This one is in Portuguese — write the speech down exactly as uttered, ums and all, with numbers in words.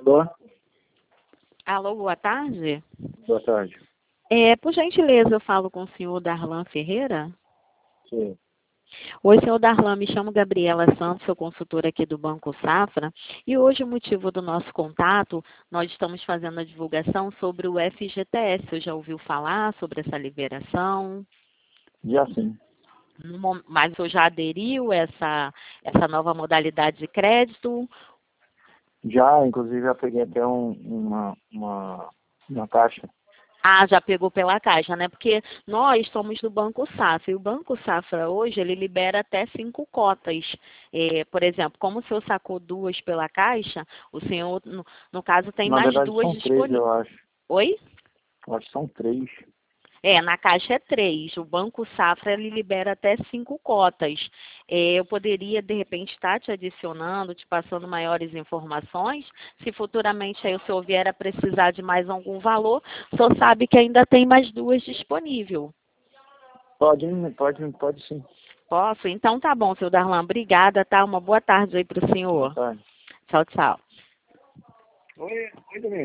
Tô? Alô, boa tarde. Boa tarde. É, por gentileza, eu falo com o senhor Darlan Ferreira? Sim. Oi, senhor Darlan, me chamo Gabriela Santos, sou consultora aqui do Banco Safra, e hoje o motivo do nosso contato, nós estamos fazendo a divulgação sobre o F G T S. Você já ouviu falar sobre essa liberação? Já sim. No mom- Mas o senhor já aderiu a essa, essa nova modalidade de crédito? Já, inclusive, já peguei até um, uma, uma, uma caixa. Ah, já pegou pela Caixa, né? Porque nós somos do Banco Safra, e o Banco Safra hoje, ele libera até cinco cotas. É, por exemplo, como o senhor sacou duas pela Caixa, o senhor, no, no caso, tem Na mais verdade, duas são três, disponíveis. eu acho. Oi? Eu acho que são três. É, na Caixa é três. O Banco Safra, ele libera até cinco cotas. É, eu poderia, de repente, estar te adicionando, te passando maiores informações. Se futuramente aí o senhor vier a precisar de mais algum valor, o senhor sabe que ainda tem mais duas disponíveis. Pode, pode, pode sim. Posso? Então tá bom, seu Darlan. Obrigada, tá? Uma boa tarde aí para o Boa senhor. tarde. Tchau, tchau. Oi, oi, Domingo.